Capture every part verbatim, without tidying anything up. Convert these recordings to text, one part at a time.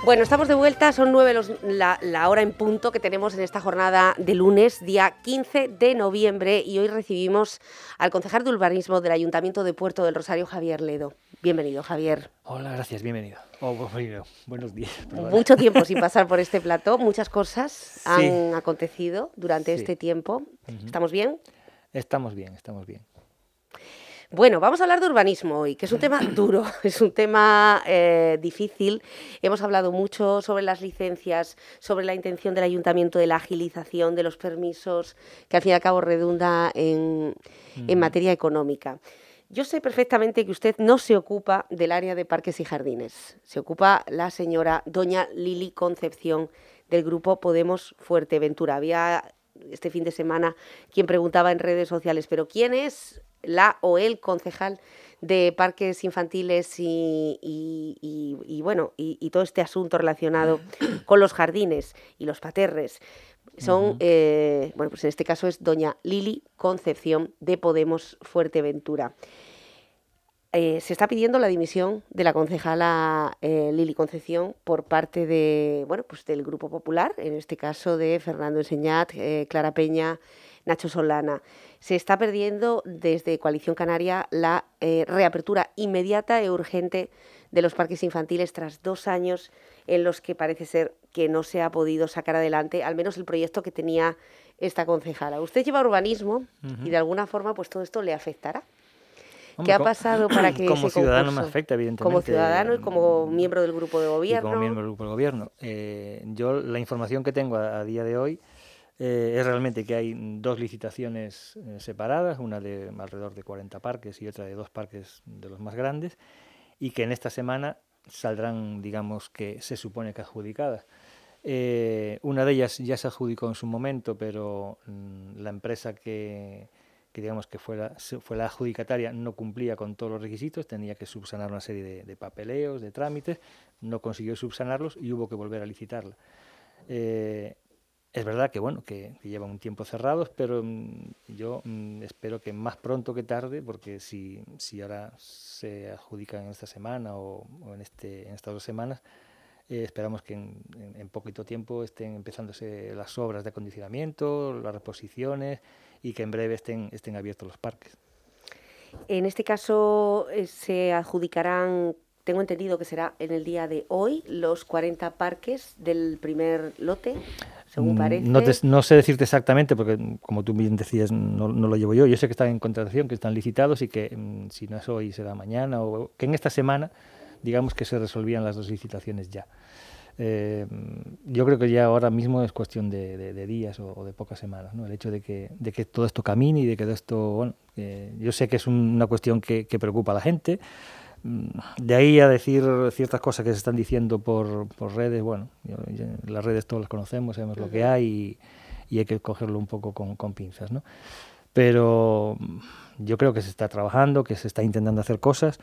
Bueno, estamos de vuelta, son nueve los, la, la hora en punto que tenemos en esta jornada de lunes, día quince de noviembre, y hoy recibimos al concejal de urbanismo del Ayuntamiento de Puerto del Rosario, Javier Ledo. Bienvenido, Javier. Hola, gracias, bienvenido. Oh, bueno, buenos días. Perdona. Mucho tiempo sin pasar por este plató, muchas cosas Sí. han acontecido durante Sí. este tiempo. Uh-huh. ¿Estamos bien? Estamos bien, estamos bien. Bueno, vamos a hablar de urbanismo hoy, que es un tema duro, es un tema eh, difícil. Hemos hablado mucho sobre las licencias, sobre la intención del ayuntamiento de la agilización de los permisos, que al fin y al cabo redunda en, uh-huh. en materia económica. Yo sé perfectamente que usted no se ocupa del área de parques y jardines, se ocupa la señora doña Lili Concepción del grupo Podemos Fuerteventura. Había este fin de semana quien preguntaba en redes sociales, ¿pero quién es la o el concejal de parques infantiles y, y, y, y bueno, y, y todo este asunto relacionado con los jardines y los paterres? Son, uh-huh. eh, bueno, pues en este caso es doña Lili Concepción de Podemos Fuerteventura. Eh, se está pidiendo la dimisión de la concejala eh, Lili Concepción por parte de, bueno, pues del Grupo Popular, en este caso de Fernando Enseñat, eh, Clara Peña, Nacho Solana. Se está perdiendo desde Coalición Canaria la eh, reapertura inmediata e urgente de los parques infantiles tras dos años en los que parece ser que no se ha podido sacar adelante, al menos el proyecto que tenía esta concejala. Usted lleva urbanismo uh-huh. y de alguna forma pues todo esto le afectará. Hombre, ¿Qué ha pasado para que como ese ciudadano concurso, me afecta, evidentemente? Como ciudadano y como miembro del grupo de gobierno. Y como miembro del grupo de gobierno. Eh, yo la información que tengo a, a día de hoy eh, es realmente que hay dos licitaciones eh, separadas, una de alrededor de cuarenta parques y otra de dos parques de los más grandes, y que en esta semana saldrán, digamos, que se supone que adjudicadas. Eh, una de ellas ya se adjudicó en su momento, pero mmm, la empresa que... que digamos que fue la, fue la adjudicataria, no cumplía con todos los requisitos, tenía que subsanar una serie de, de papeleos, de trámites, no consiguió subsanarlos y hubo que volver a licitarla. Eh, es verdad que bueno que, que llevan un tiempo cerrados, pero mmm, yo mmm, espero que más pronto que tarde, porque si, si ahora se adjudican en esta semana o, o en, este, en estas dos semanas, Eh, esperamos que en, en, en poquito tiempo estén empezándose las obras de acondicionamiento, las reposiciones y que en breve estén, estén abiertos los parques. En este caso eh, se adjudicarán, tengo entendido que será en el día de hoy, los cuarenta parques del primer lote, según mm, parece. No, te, no sé decirte exactamente porque, como tú bien decías, no, no lo llevo yo. Yo sé que están en contratación, que están licitados y que mm, si no es hoy será mañana o que en esta semana digamos que se resolvían las dos licitaciones ya. Eh, yo creo que ya ahora mismo es cuestión de, de, de días o, o de pocas semanas, ¿no? El hecho de que, de que todo esto camine y de que todo esto, bueno, eh, yo sé que es un, una cuestión que, que preocupa a la gente. De ahí a decir ciertas cosas que se están diciendo por, por redes, bueno, yo, yo, las redes todos las conocemos, sabemos uh-huh. lo que hay y, y hay que cogerlo un poco con, con pinzas, ¿no? Pero yo creo que se está trabajando, que se está intentando hacer cosas.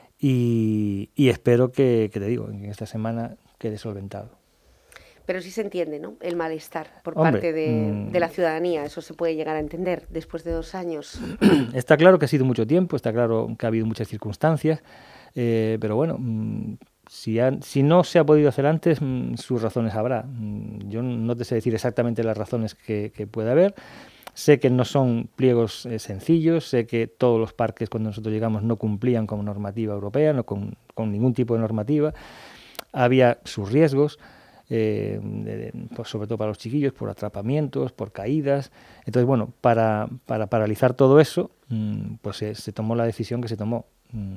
Y, y espero que, que, te digo, en esta semana quede solventado. Pero sí se entiende, ¿no?, el malestar por Hombre, parte de, mmm, de la ciudadanía. Eso se puede llegar a entender después de dos años. Está claro que ha sido mucho tiempo, está claro que ha habido muchas circunstancias, eh, pero bueno, mmm, si, ha, si no se ha podido hacer antes, mmm, sus razones habrá. Mmm, yo no te sé decir exactamente las razones que, que puede haber. Sé que no son pliegos eh, sencillos, sé que todos los parques cuando nosotros llegamos no cumplían con normativa europea, no con, con ningún tipo de normativa. Había sus riesgos, eh, de, de, pues sobre todo para los chiquillos, por atrapamientos, por caídas. Entonces, bueno, para, para paralizar todo eso, mmm, pues se, se tomó la decisión que se tomó.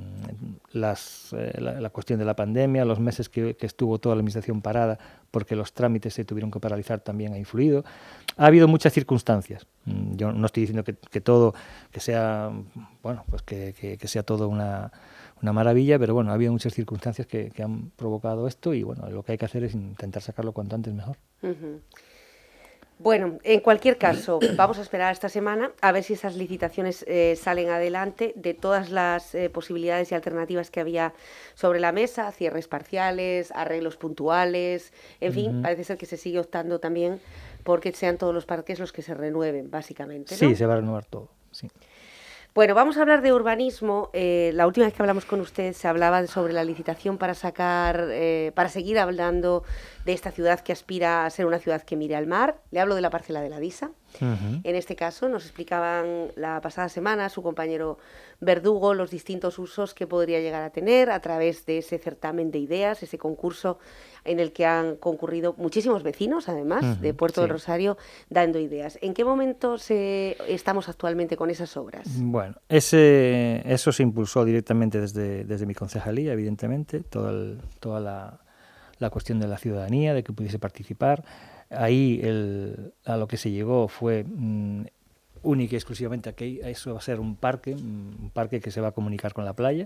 Las, eh, la, la cuestión de la pandemia, los meses que, que estuvo toda la administración parada porque los trámites se tuvieron que paralizar también ha influido. Ha habido muchas circunstancias. Yo no estoy diciendo que, que todo, que sea, bueno, pues que, que, que sea todo una, una maravilla, pero bueno, ha habido muchas circunstancias que, que han provocado esto y bueno, lo que hay que hacer es intentar sacarlo cuanto antes mejor. Uh-huh. Bueno, en cualquier caso, vamos a esperar esta semana a ver si esas licitaciones eh, salen adelante. De todas las eh, posibilidades y alternativas que había sobre la mesa, cierres parciales, arreglos puntuales, en fin, uh-huh. parece ser que se sigue optando también porque sean todos los parques los que se renueven, básicamente, ¿no? Sí, se va a renovar todo, sí. Bueno, vamos a hablar de urbanismo. Eh, la última vez que hablamos con usted se hablaba sobre la licitación para sacar, eh, para seguir hablando de esta ciudad que aspira a ser una ciudad que mire al mar. Le hablo de la parcela de la Disa. Uh-huh. En este caso nos explicaban la pasada semana su compañero Verdugo los distintos usos que podría llegar a tener a través de ese certamen de ideas, ese concurso en el que han concurrido muchísimos vecinos, además, uh-huh, de Puerto sí. del Rosario, dando ideas. ¿En qué momento se, estamos actualmente con esas obras? Bueno, ese, eso se impulsó directamente desde, desde mi concejalía, evidentemente, toda, el, toda la, la cuestión de la ciudadanía, de que pudiese participar. Ahí el, a lo que se llegó fue mmm, única y exclusivamente a que eso va a ser un parque, un parque que se va a comunicar con la playa,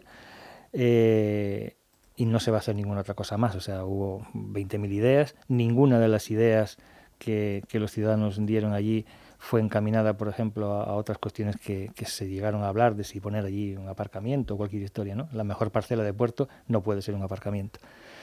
eh, y no se va a hacer ninguna otra cosa más. O sea, hubo veinte mil ideas, ninguna de las ideas que, que los ciudadanos dieron allí fue encaminada, por ejemplo, a, a otras cuestiones que, que se llegaron a hablar de si poner allí un aparcamiento o cualquier historia, ¿no? La mejor parcela de puerto no puede ser un aparcamiento.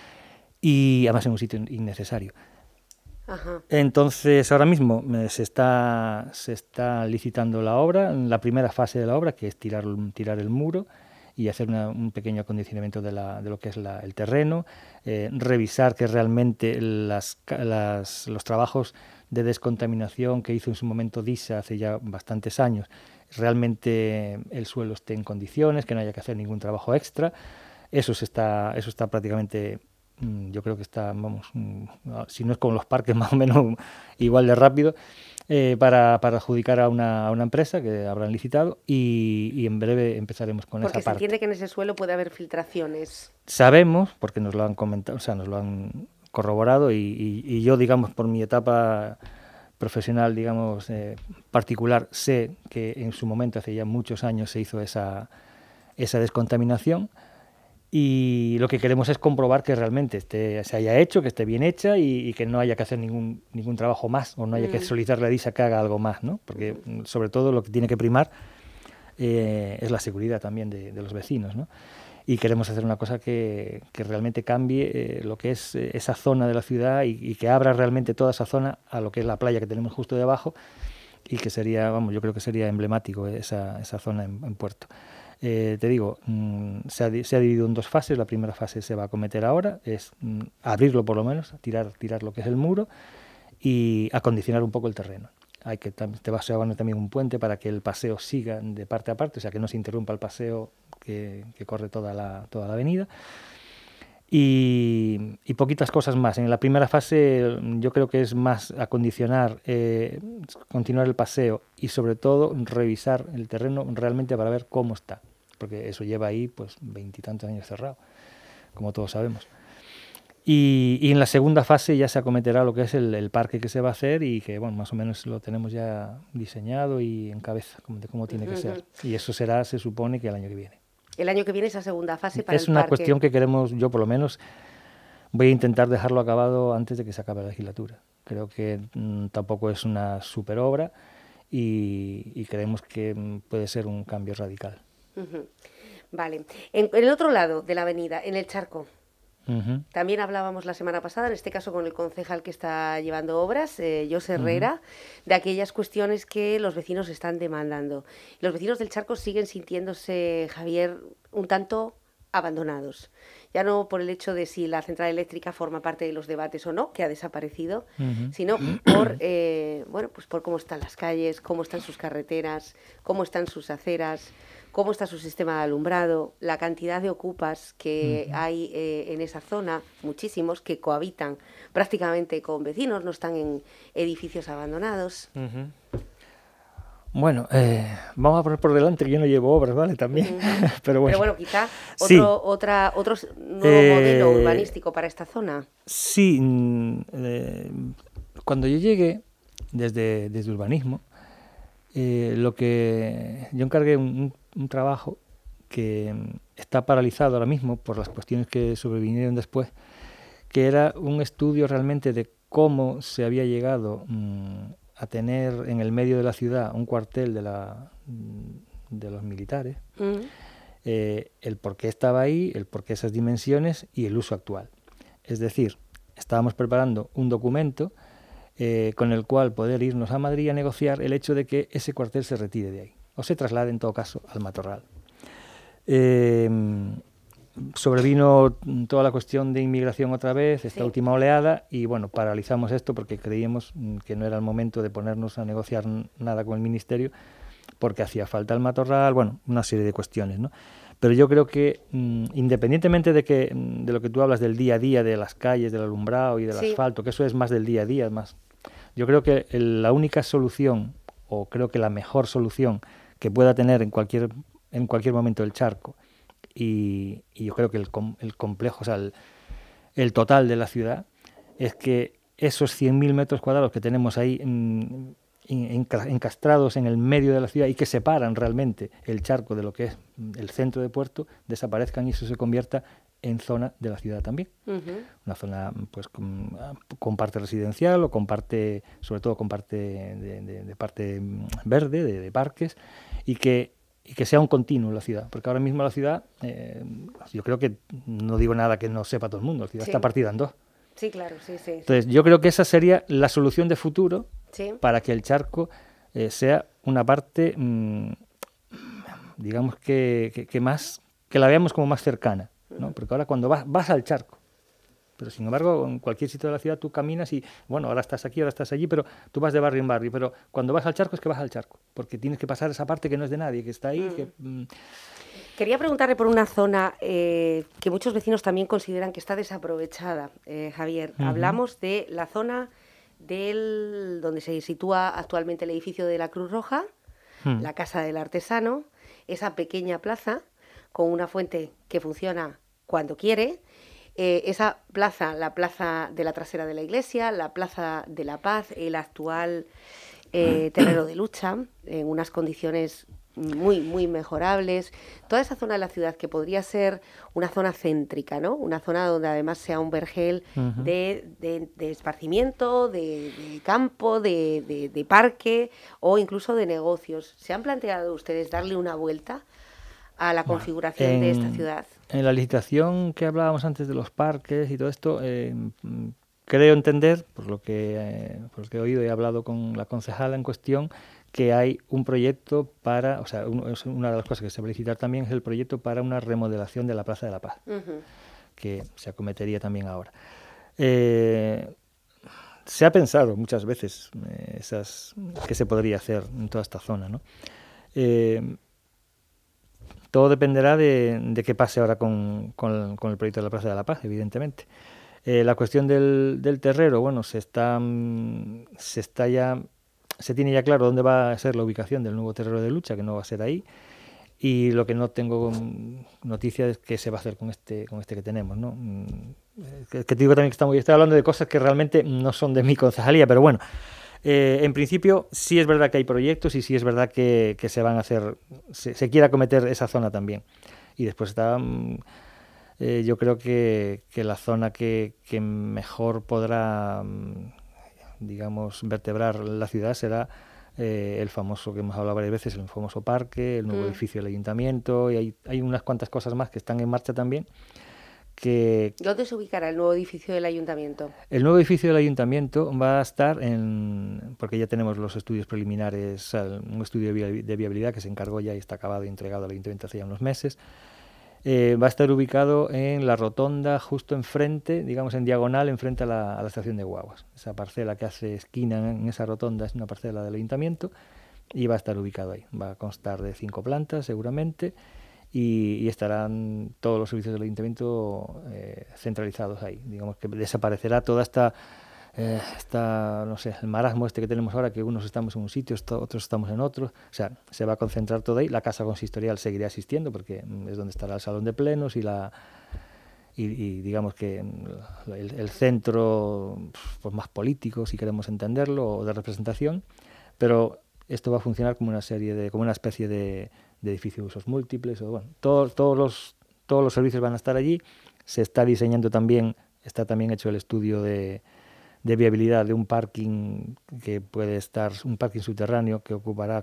Y además en un sitio innecesario. Ajá. Entonces, ahora mismo eh, se está se está licitando la obra, la primera fase de la obra, que es tirar, tirar el muro y hacer una, un pequeño acondicionamiento de, la, de lo que es la, el terreno, eh, revisar que realmente las, las, los trabajos de descontaminación que hizo en su momento Disa hace ya bastantes años, realmente el suelo esté en condiciones, que no haya que hacer ningún trabajo extra. Eso se está, eso está prácticamente... Yo creo que está, vamos, si no es con los parques, más o menos igual de rápido, eh, para, para adjudicar a una, a una empresa que habrán licitado y, y en breve empezaremos con porque esa parte. Porque se entiende que en ese suelo puede haber filtraciones. Sabemos, porque nos lo han comentado, o sea, nos lo han corroborado y, y, y yo, digamos, por mi etapa profesional, digamos, eh, particular, sé que en su momento, hace ya muchos años, se hizo esa, esa descontaminación. Y lo que queremos es comprobar que realmente esté, se haya hecho, que esté bien hecha y, y que no haya que hacer ningún ningún trabajo más o no haya mm. que solicitarle a Disa que haga algo más, ¿no? Porque sobre todo lo que tiene que primar eh, es la seguridad también de, de los vecinos, ¿no? Y queremos hacer una cosa que, que realmente cambie eh, lo que es eh, esa zona de la ciudad y, y que abra realmente toda esa zona a lo que es la playa que tenemos justo debajo y que sería, vamos, yo creo que sería emblemático esa, esa zona en, en Puerto. Eh, te digo, mmm, se, ha, se ha dividido en dos fases. La primera fase se va a acometer ahora, es mmm, abrirlo por lo menos, tirar, tirar lo que es el muro y acondicionar un poco el terreno. Hay que te va a poner también un puente para que el paseo siga de parte a parte, o sea que no se interrumpa el paseo que, que corre toda la, toda la avenida. Y, y poquitas cosas más. En la primera fase yo creo que es más acondicionar, eh, continuar el paseo y sobre todo revisar el terreno realmente para ver cómo está, porque eso lleva ahí pues veintitantos años cerrado, como todos sabemos. Y, y en la segunda fase ya se acometerá lo que es el, el parque que se va a hacer y que bueno, más o menos lo tenemos ya diseñado y en cabeza de cómo tiene que uh-huh. ser. Y eso será, se supone, que el año que viene. El año que viene esa segunda fase para es el una parque. Cuestión que queremos, yo por lo menos voy a intentar dejarlo acabado antes de que se acabe la legislatura. Creo que mmm, tampoco es una super obra y, y creemos que mmm, puede ser un cambio radical. Uh-huh. Vale. En, en el otro lado de la avenida, en el Charco, uh-huh. también hablábamos la semana pasada, en este caso con el concejal que está llevando obras, eh, José Herrera, uh-huh. de aquellas cuestiones que los vecinos están demandando. Los vecinos del Charco siguen sintiéndose, Javier, un tanto abandonados. Ya no por el hecho de si la central eléctrica forma parte de los debates o no, que ha desaparecido, uh-huh. sino por eh, bueno, pues por cómo están las calles, cómo están sus carreteras, cómo están sus aceras, cómo está su sistema de alumbrado, la cantidad de ocupas que uh-huh. hay eh, en esa zona, muchísimos que cohabitan prácticamente con vecinos, no están en edificios abandonados. Uh-huh. Bueno, eh, vamos a poner por delante que yo no llevo obras, ¿vale? También, uh-huh. pero bueno. Pero bueno, quizá otro, sí. otra, otro nuevo eh, modelo urbanístico para esta zona. Sí, eh, cuando yo llegué desde, desde urbanismo, eh, lo que yo encargué un, un trabajo que está paralizado ahora mismo por las cuestiones que sobrevinieron después, que era un estudio realmente de cómo se había llegado mmm, a tener en el medio de la ciudad un cuartel de, la, de los militares, uh-huh. eh, el por qué estaba ahí, el por qué esas dimensiones y el uso actual. Es decir, estábamos preparando un documento eh, con el cual poder irnos a Madrid a negociar el hecho de que ese cuartel se retire de ahí. o se traslade en todo caso al matorral. Eh, sobrevino toda la cuestión de inmigración otra vez, esta sí. última oleada, y bueno, paralizamos esto porque creíamos que no era el momento de ponernos a negociar nada con el Ministerio, porque hacía falta el matorral, bueno, una serie de cuestiones, ¿no? Pero yo creo que mmm, independientemente de que de lo que tú hablas del día a día, de las calles, del alumbrado y del sí. asfalto, que eso es más del día a día, más, yo creo que el, la única solución, o creo que la mejor solución que pueda tener en cualquier, en cualquier momento el charco, y, y yo creo que el, el complejo, o sea, el, el total de la ciudad, es que esos cien mil metros cuadrados que tenemos ahí mmm, encastrados en el medio de la ciudad y que separan realmente el charco de lo que es el centro de Puerto, desaparezcan y eso se convierta en zona de la ciudad también. Uh-huh. Una zona pues con, con parte residencial o con parte, sobre todo con parte de, de, de parte verde, de, de parques, y que, y que sea un continuo en la ciudad, porque ahora mismo la ciudad, eh, yo creo que no digo nada que no sepa todo el mundo, la ciudad sí. está partida en dos. Sí, claro, sí, sí. Entonces, yo creo que esa sería la solución de futuro sí. para que el charco eh, sea una parte, mmm, digamos que, que, que más, que la veamos como más cercana, ¿no? Porque ahora cuando vas, vas al charco, pero sin embargo en cualquier sitio de la ciudad tú caminas y, bueno, ahora estás aquí, ahora estás allí, pero tú vas de barrio en barrio, pero cuando vas al charco es que vas al charco, porque tienes que pasar esa parte que no es de nadie, que está ahí, mm. que... Mmm, Quería preguntarle por una zona eh, que muchos vecinos también consideran que está desaprovechada, eh, Javier. Uh-huh. Hablamos de la zona del donde se sitúa actualmente el edificio de la Cruz Roja, uh-huh. la Casa del Artesano, esa pequeña plaza con una fuente que funciona cuando quiere, eh, esa plaza, la plaza de la trasera de la iglesia, la Plaza de la Paz, el actual eh, terreno de lucha, en unas condiciones muy, muy mejorables, toda esa zona de la ciudad que podría ser una zona céntrica, ¿no? Una zona donde además sea un vergel uh-huh. de, de, de esparcimiento, de, de campo, de, de, de parque o incluso de negocios. ¿Se han planteado ustedes darle una vuelta a la configuración en, de esta ciudad? En la licitación que hablábamos antes de los parques y todo esto, eh, creo entender, por lo que, eh, por lo que he oído y he hablado con la concejala en cuestión, que hay un proyecto para, o sea, un, es una de las cosas que se va a licitar también es el proyecto para una remodelación de la Plaza de la Paz, uh-huh. que se acometería también ahora. Eh, se ha pensado muchas veces eh, esas qué se podría hacer en toda esta zona, ¿no? Eh, todo dependerá de, de qué pase ahora con, con, con el proyecto de la Plaza de la Paz, evidentemente. Eh, la cuestión del, del terrero, bueno, se está, se está ya... Se tiene ya claro dónde va a ser la ubicación del nuevo terreno de lucha, que no va a ser ahí, y lo que no tengo noticia es qué se va a hacer con este con este que tenemos, ¿no? Que, que te digo también que estamos, estoy hablando de cosas que realmente no son de mi concejalía, pero bueno, eh, en principio sí es verdad que hay proyectos y sí es verdad que, que se van a hacer, se, se quiere acometer esa zona también. Y después está, eh, yo creo que, que la zona que, que mejor podrá... digamos, vertebrar la ciudad será eh, el famoso, que hemos hablado varias veces, el famoso parque, el nuevo mm. edificio del ayuntamiento, y hay, hay unas cuantas cosas más que están en marcha también. Que ¿Dónde se ubicará el nuevo edificio del ayuntamiento? El nuevo edificio del ayuntamiento va a estar en, porque ya tenemos los estudios preliminares, un estudio de viabilidad que se encargó ya y está acabado y entregado al ayuntamiento hace ya unos meses. Eh, va a estar ubicado en la rotonda justo enfrente, digamos en diagonal, enfrente a la, a la estación de guaguas. Esa parcela que hace esquina en esa rotonda es una parcela del ayuntamiento y va a estar ubicado ahí. Va a constar de cinco plantas seguramente y, y estarán todos los servicios del ayuntamiento eh, centralizados ahí. Digamos que desaparecerá toda esta... Eh, está, no sé, el marasmo este que tenemos ahora, que unos estamos en un sitio, otros estamos en otro, o sea, se va a concentrar todo ahí. La casa consistorial seguirá existiendo porque es donde estará el salón de plenos y la y, y digamos que el, el centro pues, más político, si queremos entenderlo, o de representación, pero esto va a funcionar como una serie de, como una especie de, de edificio de usos múltiples, o bueno, todos, todos los todos los servicios van a estar allí. Se está diseñando también, está también hecho el estudio de de viabilidad de un parking que puede estar, un parking subterráneo que ocupará,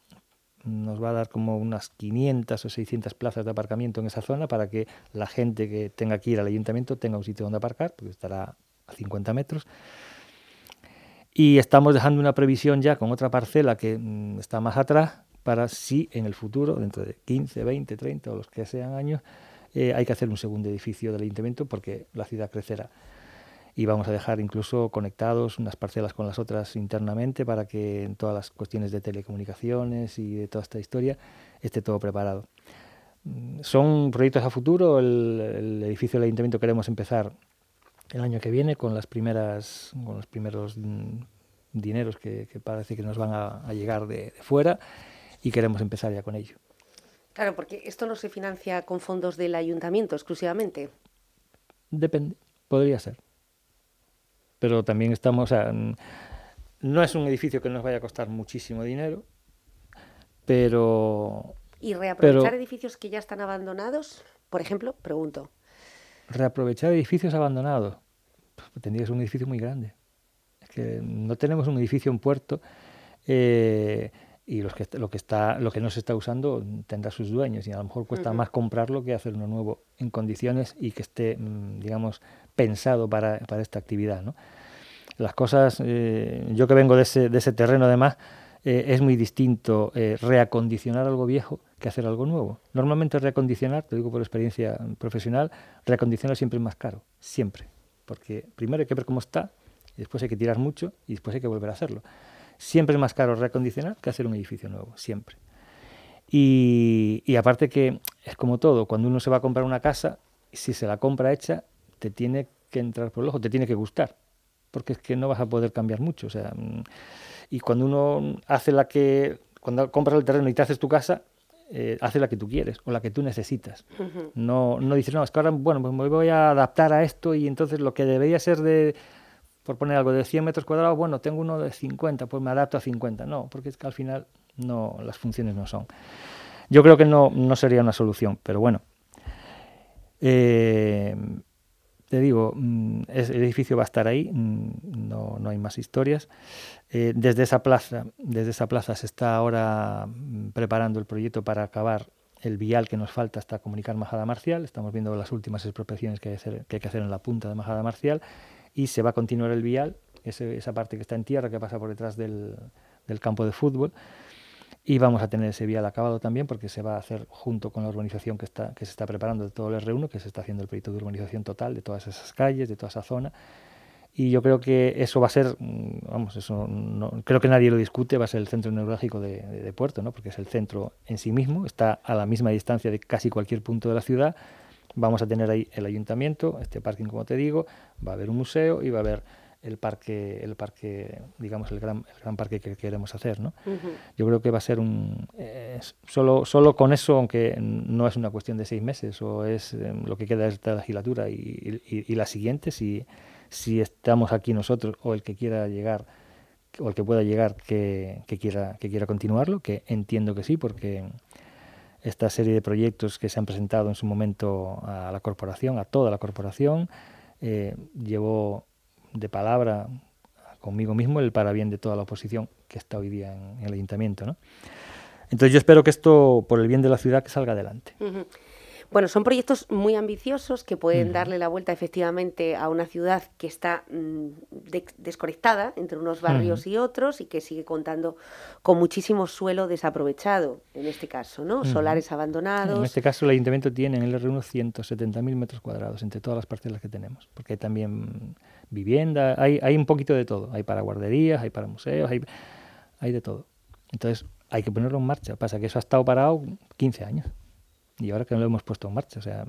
nos va a dar como unas quinientas o seiscientas plazas de aparcamiento en esa zona para que la gente que tenga que ir al ayuntamiento tenga un sitio donde aparcar, porque estará a cincuenta metros. Y estamos dejando una previsión ya con otra parcela que mm, está más atrás para si en el futuro, dentro de quince, veinte, treinta o los que sean años, eh, hay que hacer un segundo edificio del ayuntamiento porque la ciudad crecerá. Y vamos a dejar incluso conectados unas parcelas con las otras internamente para que en todas las cuestiones de telecomunicaciones y de toda esta historia esté todo preparado. Son proyectos a futuro. El, el edificio del ayuntamiento queremos empezar el año que viene con las primeras, con los primeros mm, dineros que, que parece que nos van a, a llegar de, de fuera, y queremos empezar ya con ello. Claro, porque esto no se financia con fondos del ayuntamiento exclusivamente. Depende, podría ser. Pero también estamos, o sea, no es un edificio que nos vaya a costar muchísimo dinero, pero... ¿Y reaprovechar pero, edificios que ya están abandonados, por ejemplo? Pregunto. Reaprovechar edificios abandonados. Pues tendría que ser un edificio muy grande. Es que no tenemos un edificio en Puerto eh, y los que, lo, que está, lo que no se está usando tendrá sus dueños, y a lo mejor cuesta uh-huh. más comprarlo que hacer uno nuevo en condiciones y que esté, digamos, pensado para, para esta actividad, ¿no? Las cosas, eh, yo que vengo de ese, de ese terreno además, eh, es muy distinto eh, reacondicionar algo viejo que hacer algo nuevo. Normalmente reacondicionar, te digo por experiencia profesional, reacondicionar siempre es más caro, siempre. Porque primero hay que ver cómo está, y después hay que tirar mucho, y después hay que volver a hacerlo. Siempre es más caro reacondicionar que hacer un edificio nuevo, siempre. Y, y aparte que es como todo, cuando uno se va a comprar una casa, si se la compra hecha, te tiene que entrar por el ojo, te tiene que gustar, porque es que no vas a poder cambiar mucho. O sea, y cuando uno hace la que, cuando compras el terreno y te haces tu casa, eh, hace la que tú quieres o la que tú necesitas. Uh-huh. No, no dices, no, es que ahora, bueno, pues me voy a adaptar a esto, y entonces lo que debería ser de, por poner algo, de cien metros cuadrados, bueno, tengo uno de cincuenta, pues me adapto a cincuenta. No, porque es que al final no, las funciones no son. Yo creo que no, no sería una solución, pero bueno. Eh, te digo, es, el edificio va a estar ahí, no, no hay más historias. Eh, desde esa plaza, desde esa plaza se está ahora preparando el proyecto para acabar el vial que nos falta hasta comunicar Majada Marcial. Estamos viendo las últimas expropiaciones que hay, hacer, que hay que hacer en la punta de Majada Marcial, y se va a continuar el vial, ese, esa parte que está en tierra, que pasa por detrás del, del campo de fútbol. Y vamos a tener ese vial acabado también, porque se va a hacer junto con la urbanización que está que se está preparando de todo el erre uno, que se está haciendo el proyecto de urbanización total de todas esas calles, de toda esa zona. Y yo creo que eso va a ser, vamos, eso no, creo que nadie lo discute, va a ser el centro neurálgico de, de, de Puerto, ¿no? Porque es el centro en sí mismo, está a la misma distancia de casi cualquier punto de la ciudad. Vamos a tener ahí el ayuntamiento, este parking, como te digo, va a haber un museo y va a haber el parque, el parque, digamos, el gran, el gran parque que queremos hacer, ¿no? Uh-huh. Yo creo que va a ser un... Eh, solo, solo con eso, aunque no es una cuestión de seis meses, o es eh, lo que queda de esta legislatura y, y, y la siguiente, si, si estamos aquí nosotros, o el que quiera llegar, o el que pueda llegar, que, que, quiera, que quiera continuarlo, que entiendo que sí, porque esta serie de proyectos que se han presentado en su momento a la corporación, a toda la corporación, eh, llevó de palabra conmigo mismo el para bien de toda la oposición que está hoy día en, en el ayuntamiento, ¿no? Entonces yo espero que esto, por el bien de la ciudad, que salga adelante. Uh-huh. Bueno, son proyectos muy ambiciosos que pueden uh-huh. darle la vuelta efectivamente a una ciudad que está mmm, de- desconectada entre unos barrios uh-huh. y otros, y que sigue contando con muchísimo suelo desaprovechado, en este caso, ¿no? Uh-huh. Solares abandonados. En este caso el ayuntamiento tiene en el erre uno ciento setenta mil metros cuadrados entre todas las parcelas que tenemos, porque hay también vivienda, hay, hay un poquito de todo, hay para guarderías, hay para museos, hay, hay de todo. Entonces hay que ponerlo en marcha. Pasa que eso ha estado parado quince años. Y ahora que no lo hemos puesto en marcha, o sea,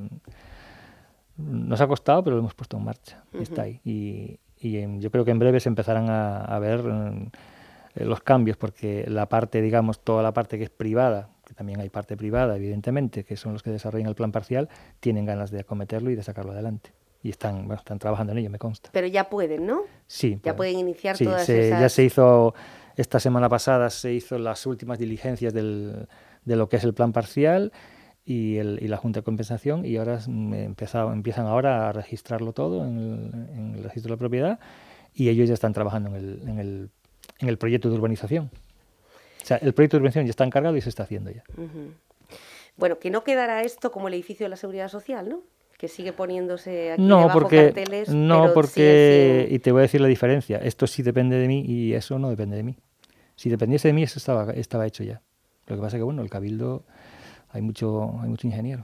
nos ha costado, pero lo hemos puesto en marcha. Uh-huh. Está ahí. Y, y en, yo creo que en breve se empezarán a, a ver eh, los cambios, porque la parte, digamos, toda la parte que es privada, que también hay parte privada, evidentemente, que son los que desarrollan el plan parcial, tienen ganas de acometerlo y de sacarlo adelante. Y están, bueno, están trabajando en ello, me consta. Pero ya pueden, ¿no? Sí. Ya pueden, pueden iniciar sí, todas se, esas... Ya se hizo, esta semana pasada se hizo las últimas diligencias del, de lo que es el plan parcial y, el, y la Junta de Compensación, y ahora empezado, empiezan ahora a registrarlo todo en el, en el registro de la propiedad, y ellos ya están trabajando en el, en el, en el proyecto de urbanización. O sea, el proyecto de urbanización ya está encargado y se está haciendo ya. Uh-huh. Bueno, que no quedará esto como el edificio de la Seguridad Social, ¿no? Que sigue poniéndose aquí no, debajo porque, carteles. No, pero porque, sin... y te voy a decir la diferencia, esto sí depende de mí y eso no depende de mí. Si dependiese de mí, eso estaba, estaba hecho ya. Lo que pasa es que, bueno, el Cabildo hay mucho, hay mucho ingeniero.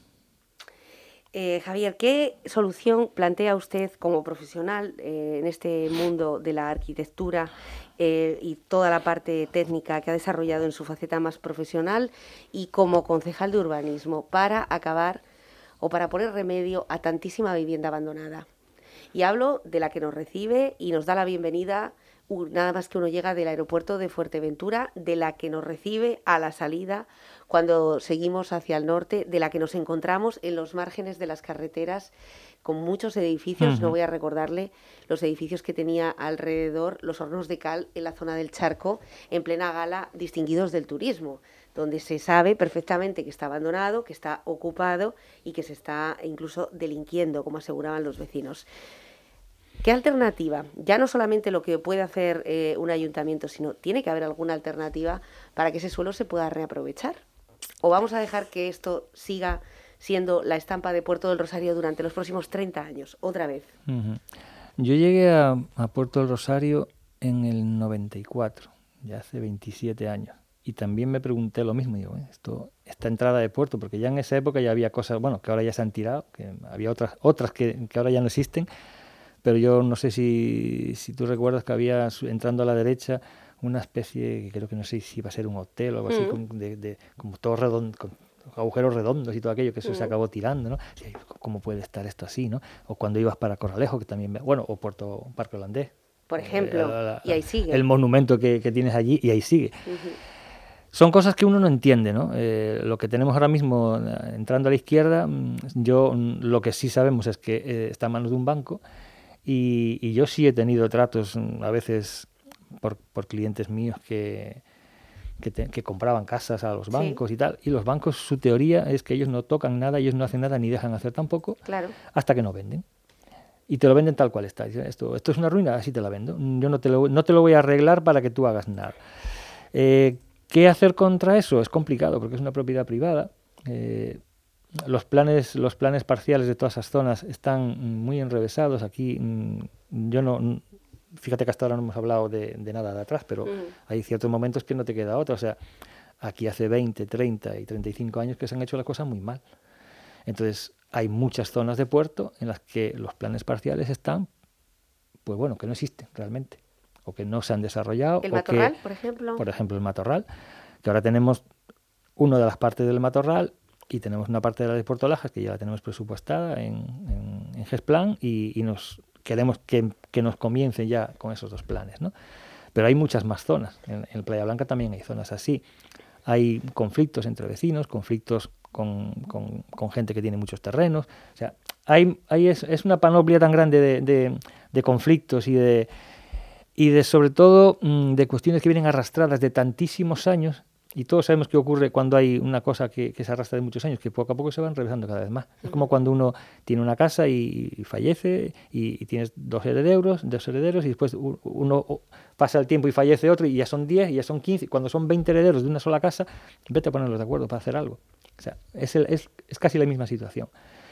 Eh, Javier, ¿qué solución plantea usted como profesional eh, en este mundo de la arquitectura eh, y toda la parte técnica que ha desarrollado en su faceta más profesional y como concejal de urbanismo para acabar o para poner remedio a tantísima vivienda abandonada? Y hablo de la que nos recibe y nos da la bienvenida nada más que uno llega del aeropuerto de Fuerteventura, de la que nos recibe a la salida cuando seguimos hacia el norte, de la que nos encontramos en los márgenes de las carreteras con muchos edificios. Uh-huh. No voy a recordarle los edificios que tenía alrededor, los hornos de cal en la zona del Charco, en plena gala, distinguidos del turismo, donde se sabe perfectamente que está abandonado, que está ocupado y que se está incluso delinquiendo, como aseguraban los vecinos. ¿Qué alternativa? Ya no solamente lo que puede hacer eh, un ayuntamiento, sino tiene que haber alguna alternativa para que ese suelo se pueda reaprovechar. ¿O vamos a dejar que esto siga siendo la estampa de Puerto del Rosario durante los próximos treinta años, otra vez? Uh-huh. Yo llegué a, a Puerto del Rosario en el noventa y cuatro, ya hace veintisiete años. Y también me pregunté lo mismo, digo, esto, esta entrada de puerto, porque ya en esa época ya había cosas, bueno, que ahora ya se han tirado, que había otras, otras que, que ahora ya no existen. Pero yo no sé si, si tú recuerdas que había, entrando a la derecha, una especie, que creo que no sé si iba a ser un hotel o algo así, mm. con, de, de, como todo redondo, con agujeros redondos y todo aquello, que eso mm. se acabó tirando, ¿no? Y, ¿cómo puede estar esto así, no? O cuando ibas para Corralejo, que también, bueno, o Puerto Parque Holandés. Por ejemplo, eh, la, la, y ahí sigue. El monumento que, que tienes allí, y ahí sigue. Uh-huh. Son cosas que uno no entiende, ¿no? Eh, lo que tenemos ahora mismo, entrando a la izquierda, yo lo que sí sabemos es que eh, está en manos de un banco. Y, y yo sí he tenido tratos a veces por, por clientes míos que, que, te, que compraban casas a los bancos sí. y tal. Y los bancos, su teoría es que ellos no tocan nada, ellos no hacen nada ni dejan hacer tampoco, claro. hasta que no venden. Y te lo venden tal cual está. Esto, esto es una ruina, así te la vendo. Yo no te lo, no te lo voy a arreglar para que tú hagas nada. Eh, ¿Qué hacer contra eso? Es complicado porque es una propiedad privada. Eh, Los planes, los planes parciales de todas esas zonas están muy enrevesados. Aquí yo no, fíjate que hasta ahora no hemos hablado de, de nada de atrás, pero mm. hay ciertos momentos que no te queda otra. O sea, aquí hace veinte, treinta y treinta y cinco años que se han hecho las cosas muy mal. Entonces hay muchas zonas de puerto en las que los planes parciales están, pues bueno, que no existen realmente, o que no se han desarrollado. ¿El o Matorral, que, por ejemplo? Por ejemplo, el Matorral, que ahora tenemos una de las partes del Matorral. Y tenemos una parte de la de Puerto Lajas que ya la tenemos presupuestada en, en, en GESPLAN y, y nos queremos que, que nos comiencen ya con esos dos planes, ¿no? Pero hay muchas más zonas. En, en Playa Blanca también hay zonas así. Hay conflictos entre vecinos, conflictos con, con, con gente que tiene muchos terrenos. O sea, hay, hay es, es una panoplia tan grande de, de, de conflictos y de, y de sobre todo de cuestiones que vienen arrastradas de tantísimos años. Y todos sabemos qué ocurre cuando hay una cosa que, que se arrastra de muchos años, que poco a poco se van revisando cada vez más. Uh-huh. Es como cuando uno tiene una casa y, y fallece y, y tienes dos herederos, dos herederos y después uno pasa el tiempo y fallece otro y ya son diez, y ya son quince. Cuando son veinte herederos de una sola casa, vete a ponerlos de acuerdo para hacer algo. O sea, es, el, es, es casi la misma situación.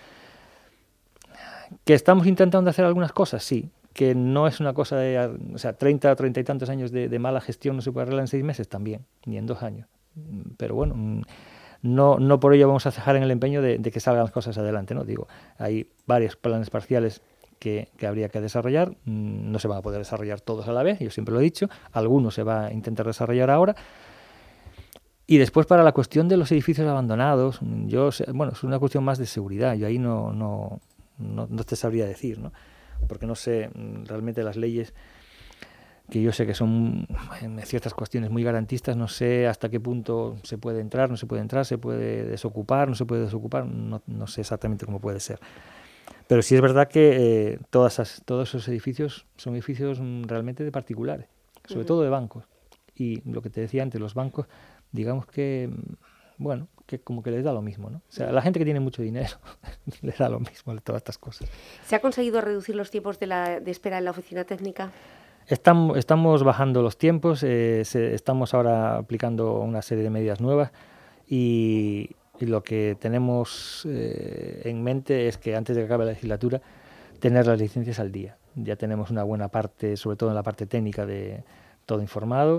¿Que estamos intentando hacer algunas cosas? Sí. Que no es una cosa de, o sea, treinta o treinta y tantos años de, de mala gestión no se puede arreglar en seis meses también, ni en dos años. Pero bueno, no, no por ello vamos a cejar en el empeño de, de que salgan las cosas adelante, ¿no? Digo, hay varios planes parciales que, que habría que desarrollar, no se van a poder desarrollar todos a la vez, yo siempre lo he dicho, algunos se va a intentar desarrollar ahora. Y después para la cuestión de los edificios abandonados, yo bueno, es una cuestión más de seguridad, yo ahí no, no, no, no te sabría decir, ¿no? Porque no sé realmente las leyes, que yo sé que son en ciertas cuestiones muy garantistas, no sé hasta qué punto se puede entrar, no se puede entrar, se puede desocupar, no se puede desocupar, no, no sé exactamente cómo puede ser. Pero sí es verdad que eh, todas esas, todos esos edificios son edificios realmente de particulares, sobre uh-huh. todo de bancos. Y lo que te decía antes, los bancos, digamos que, bueno, que como que les da lo mismo, ¿no? O sea, a la gente que tiene mucho dinero les da lo mismo de todas estas cosas. ¿Se ha conseguido reducir los tiempos de, la, de espera en la oficina técnica? Estamos, estamos bajando los tiempos, eh, se, estamos ahora aplicando una serie de medidas nuevas y, y lo que tenemos eh, en mente es que antes de que acabe la legislatura tener las licencias al día. Ya tenemos una buena parte, sobre todo en la parte técnica, de todo informado.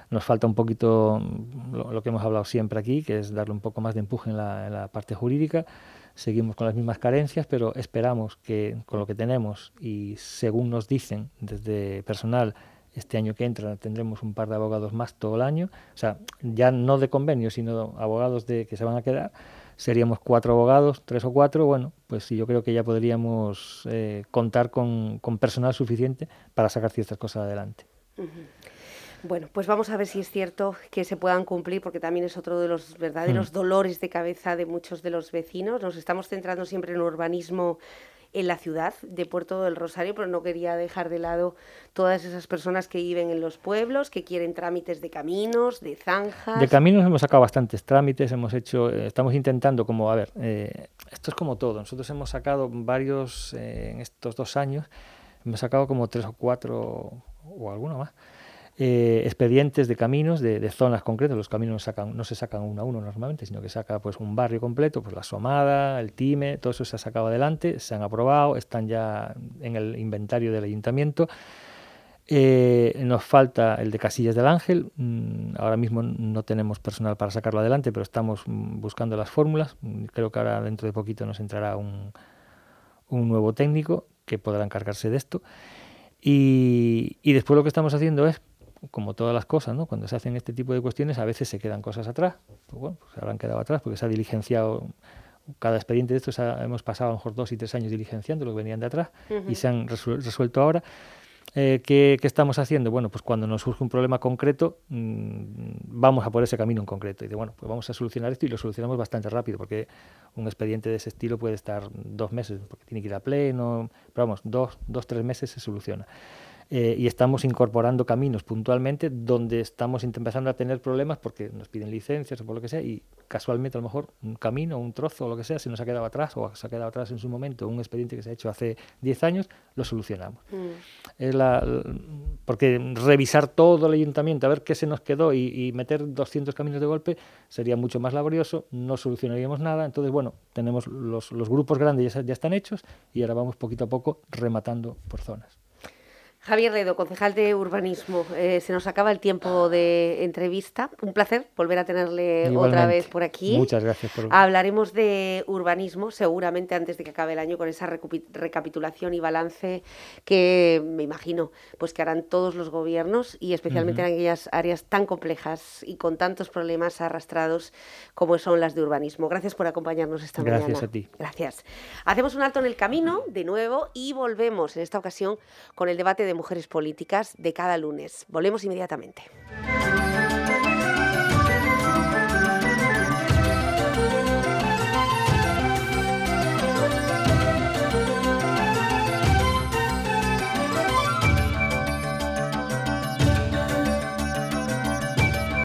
Nos falta un poquito lo, lo que hemos hablado siempre aquí, que es darle un poco más de empuje en la, en la parte jurídica. Seguimos con las mismas carencias, pero esperamos que con lo que tenemos y según nos dicen desde personal, este año que entra tendremos un par de abogados más todo el año, o sea, ya no de convenio, sino abogados de que se van a quedar. Seríamos cuatro abogados, tres o cuatro, bueno, pues sí, yo creo que ya podríamos eh, contar con, con personal suficiente para sacar ciertas cosas adelante. Uh-huh. Bueno, pues vamos a ver si es cierto que se puedan cumplir, porque también es otro de los verdaderos mm. dolores de cabeza de muchos de los vecinos. Nos estamos centrando siempre en urbanismo en la ciudad de Puerto del Rosario, pero no quería dejar de lado todas esas personas que viven en los pueblos, que quieren trámites de caminos, de zanjas. De caminos hemos sacado bastantes trámites, hemos hecho, eh, estamos intentando como, a ver, eh, esto es como todo. Nosotros hemos sacado varios, eh, en estos dos años, hemos sacado como tres o cuatro o alguno más. Eh, expedientes de caminos de, de zonas concretas. Los caminos no, sacan, no se sacan uno a uno normalmente, sino que saca pues un barrio completo, pues la Somada, el Time, todo eso se ha sacado adelante, se han aprobado, están ya en el inventario del ayuntamiento. Eh, nos falta el de Casillas del Ángel. Mm, ahora mismo no tenemos personal para sacarlo adelante, pero estamos mm, buscando las fórmulas. Mm, creo que ahora dentro de poquito nos entrará un, un nuevo técnico que podrá encargarse de esto. Y, y después lo que estamos haciendo es, como todas las cosas, ¿no? Cuando se hacen este tipo de cuestiones, a veces se quedan cosas atrás. Pues bueno, pues se habrán quedado atrás porque se ha diligenciado cada expediente de estos. Hemos pasado a lo mejor dos y tres años diligenciando lo que venían de atrás uh-huh. y se han resuel- resuelto ahora. Eh, ¿qué, ¿Qué estamos haciendo? Bueno, pues cuando nos surge un problema concreto, mmm, vamos a por ese camino en concreto. Y de, bueno, pues vamos a solucionar esto y lo solucionamos bastante rápido, porque un expediente de ese estilo puede estar dos meses, porque tiene que ir a pleno, pero vamos, dos, dos, tres meses se soluciona. Eh, y estamos incorporando caminos puntualmente donde estamos empezando a tener problemas porque nos piden licencias o por lo que sea y casualmente a lo mejor un camino, un trozo o lo que sea se nos ha quedado atrás o se ha quedado atrás en su momento un expediente que se ha hecho hace diez años, lo solucionamos. Mm. Es la, porque revisar todo el ayuntamiento, a ver qué se nos quedó y, y meter doscientos caminos de golpe sería mucho más laborioso, no solucionaríamos nada. Entonces, bueno, tenemos los, los grupos grandes ya, ya están hechos y ahora vamos poquito a poco rematando por zonas. Javier Redo, concejal de Urbanismo, eh, se nos acaba el tiempo de entrevista. Un placer volver a tenerle Igualmente. Otra vez por aquí. Muchas gracias. Por... Hablaremos de urbanismo seguramente antes de que acabe el año con esa recupi- recapitulación y balance que me imagino pues que harán todos los gobiernos y especialmente uh-huh. en aquellas áreas tan complejas y con tantos problemas arrastrados como son las de urbanismo. Gracias por acompañarnos esta gracias mañana. Gracias a ti. Gracias. Hacemos un alto en el camino de nuevo y volvemos en esta ocasión con el debate de de mujeres políticas de cada lunes. Volvemos inmediatamente.